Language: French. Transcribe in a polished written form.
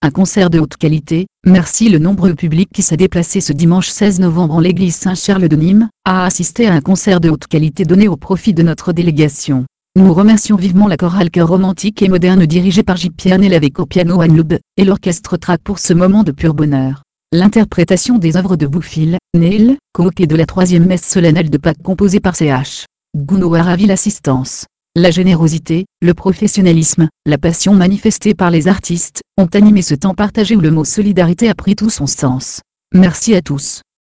Un concert de haute qualité. Merci. Le nombreux public qui s'est déplacé ce dimanche 16 novembre en l'église Saint-Charles de Nîmes a assisté à un concert de haute qualité donné au profit de notre délégation. Nous remercions vivement la chorale chœur romantique et moderne dirigée par J-Pierre Nel avec au piano Anne Lube et l'orchestre Trac pour ce moment de pur bonheur. L'interprétation des œuvres de Bouffill, Nel, Coq et de la troisième messe solennelle de Pâques composée par Ch. Gounod a ravi l'assistance. La générosité, le professionnalisme, la passion manifestée par les artistes ont animé ce temps partagé où le mot solidarité a pris tout son sens. Merci à tous.